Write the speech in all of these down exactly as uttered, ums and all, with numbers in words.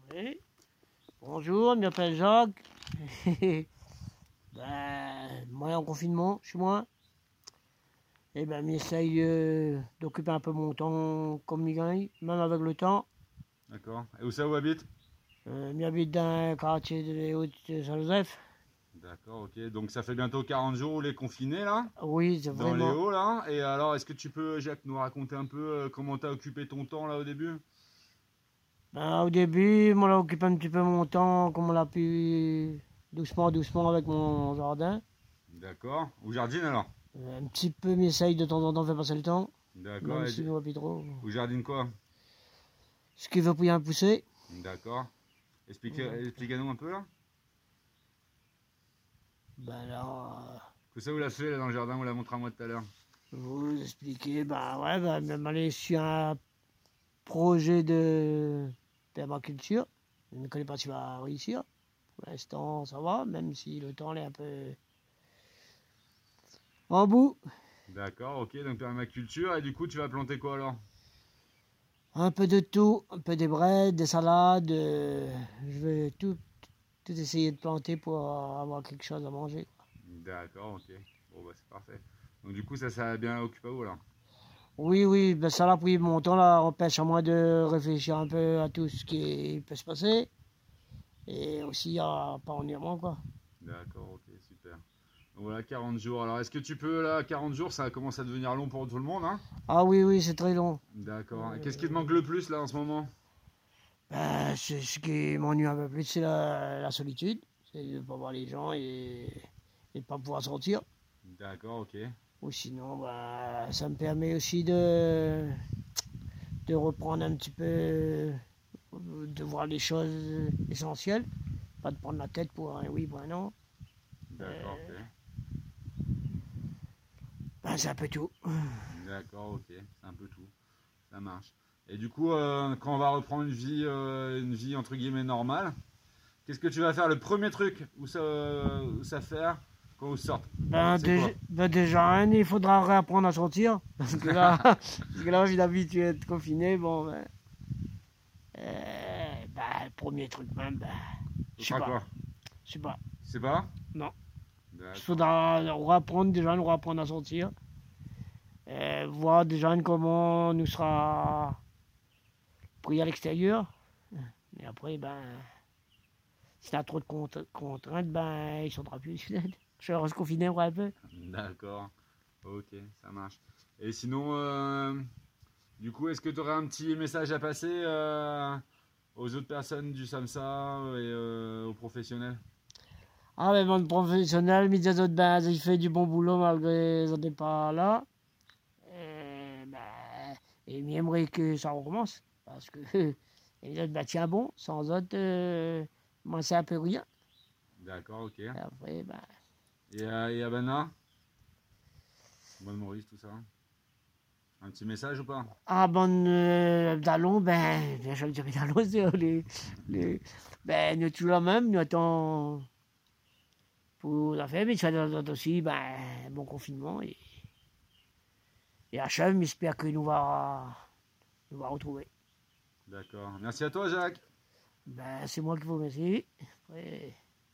Oui. Bonjour, je m'appelle Jacques. Ben, moi en confinement chez moi. Et ben, j'essaye euh, d'occuper un peu mon temps comme il gagne, même avec le temps. D'accord. Et où ça, où habite? Euh, j'habite dans un quartier de les Hauts-de-Saint-Joseph. D'accord, ok. Donc ça fait bientôt quarante jours où les confinés là, Oui, c'est dans les vraiment. Hauts là. Et alors, est-ce que tu peux, Jacques, nous raconter un peu euh, comment t'as occupé ton temps là au début? Ben, au début, moi, j'ai occupé un petit peu mon temps, comme on l'a pu, doucement, doucement avec mon jardin. D'accord. Ou jardine alors? Euh, Un petit peu, m'essaye de temps en temps de faire passer le temps, D'accord. même Et si je d- ne vois plus trop. ou jardine quoi? Ce qui veut bien pousser. D'accord. Explique, Donc, expliquez-nous un peu là. ben là. Que ça, vous l'a fait là dans le jardin, vous l'a montré à moi tout à l'heure. Vous expliquer, bah ouais, bah, même aller sur un projet de permaculture. Je ne connais pas si va réussir. Pour l'instant, ça va, même si le temps est un peu en bout. D'accord, ok. Donc permaculture. Et du coup, tu vas planter quoi alors? Un peu de tout, un peu des breads, des salades. euh, je vais tout, tout essayer de planter pour avoir quelque chose à manger. D'accord, ok. Bon bah c'est parfait. Donc du coup, ça, ça a bien occupé à vous là. Oui, oui, ben ça l'a pris mon temps, là, empêche à moi de réfléchir un peu à tout ce qui peut se passer. Et aussi à pas ennuyement, quoi. D'accord, ok, super. Donc voilà, quarante jours. Alors, est-ce que tu peux, là, quarante jours, ça commence à devenir long pour tout le monde, hein? Ah oui, oui, c'est très long. D'accord. Et qu'est-ce qui te Euh, manque le plus, là, en ce moment? ben, c'est- ce qui m'ennuie un peu plus, c'est la, la solitude. C'est de ne pas voir les gens et de ne pas pouvoir sortir. D'accord, ok. Ou sinon, ben, ça me permet aussi de, de reprendre un petit peu, de voir les choses essentielles. Pas de prendre la tête pour un oui, pour un non. D'accord, Euh, ok. ben, c'est un peu tout. D'accord, ok. C'est un peu tout. Ça marche. Et du coup, euh, quand on va reprendre une vie, euh, une vie entre guillemets normale, qu'est-ce que tu vas faire? Le premier truc où ça, où ça faire quand vous sortez? Ben, C'est quoi? déjà, ben déjà, hein, il faudra réapprendre à sortir. Parce que là, parce que là, je suis habitué à être confiné. Bon, ben, Euh, bah, le premier truc même, bah, Ce je sais sera pas, quoi? je sais pas, Tu sais pas? non. Il D'accord. faudra reapprendre déjà, nous reapprendre à sortir, euh, voir déjà comment nous sera pris à l'extérieur. Et après, ben, si t'as trop de contraintes, ben, il faudra plus. Je reste confiné un peu. D'accord. Ok, ça marche. Et sinon, euh, du coup, est-ce que tu aurais un petit message à passer euh, aux autres personnes du SAMSA et euh, aux professionnels? Ah, mais mon professionnel, mis des autres, ben, il fait du bon boulot malgré son départ là. Et, ben, et il aimerait que ça recommence. Parce que les autres, ben, tiens bon, sans autres, euh, moi, c'est un peu rien. D'accord, ok. Et après, ben, Et à, et à Bana? Bonne Maurice, tout ça. Un petit message ou pas? ah, bon, euh, Dallon, ben, bien sûr, je dirais Dallon, c'est les, les, ben, nous, toujours la même, nous attendons pour la faire, mais ça donne aussi, ben, bon confinement. Et, et H M, j'espère que nous va, nous va retrouver. D'accord. Merci à toi, Jacques. Ben, c'est moi qui vous remercie. Après,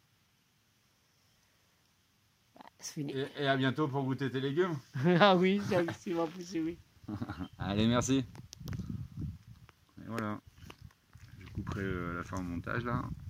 c'est fini. Et, et à bientôt pour goûter tes légumes. Ah oui, ça, c'est ma poussée, oui. Allez, merci. Et voilà. Je couperai euh, la fin au montage là.